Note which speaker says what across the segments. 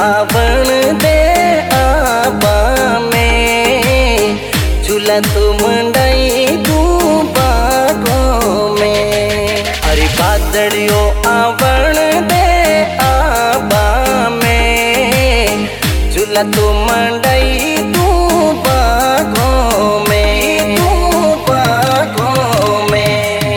Speaker 1: आवण दे आबा में, झूला तो मंडाई तू बागों में। अरे बादलियों आवण दे आबा में, झूला तो मंडाई तू बागों में, तू बागों में।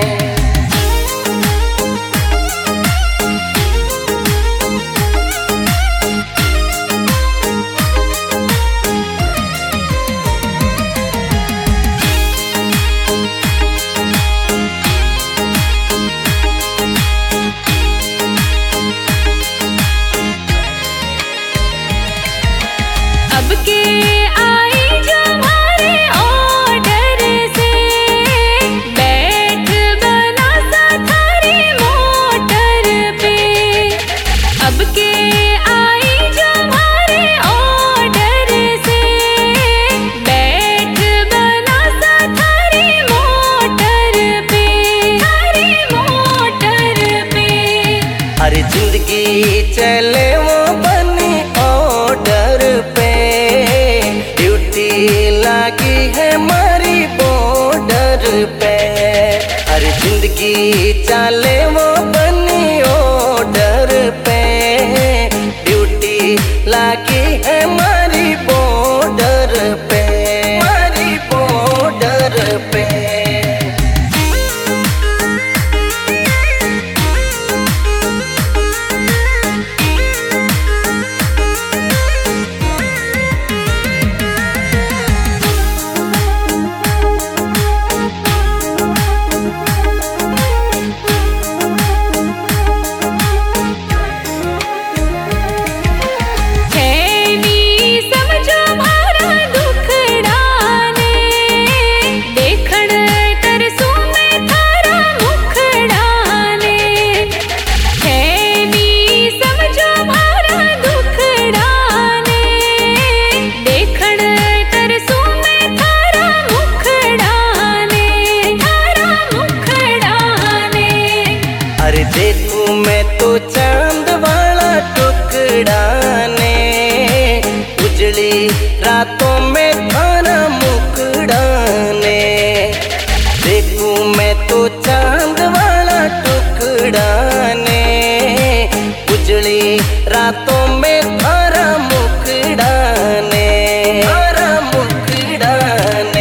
Speaker 2: अब के आई जो हमारे ऑर्डर से, बैठ बना सा थारी मोटर पे। अब के आई जो हमारे ऑर्डर से, बैठ बना सा थारी मोटर पे, थारी मोटर पे।
Speaker 1: अरे जिंदगी चले वो बनी ऑर्डर पे, ड्यूटी लगी है हमारी बॉर्डर पे। अरे जिंदगी चले वो बनी ऑर्डर पे, ड्यूटी लगी है हमारी बॉर्डर पे, हमारी बॉर्डर पे। देखूं मैं तो चांद वाला टुकड़ा ने, उजली रातों में थारा मुखड़ा ने। देखूं मैं तो चांद वाला टुकड़ा ने, उजली रातों में थारा मुखड़ा ने, थारा मुखड़ा ने।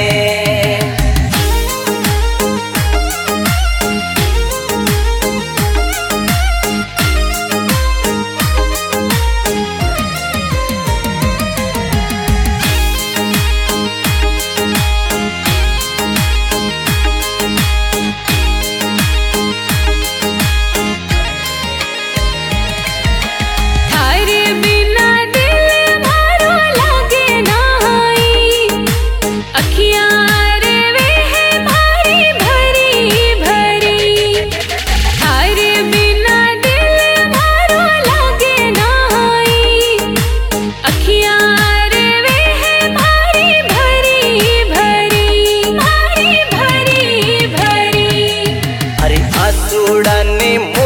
Speaker 1: आंसुड़ा ने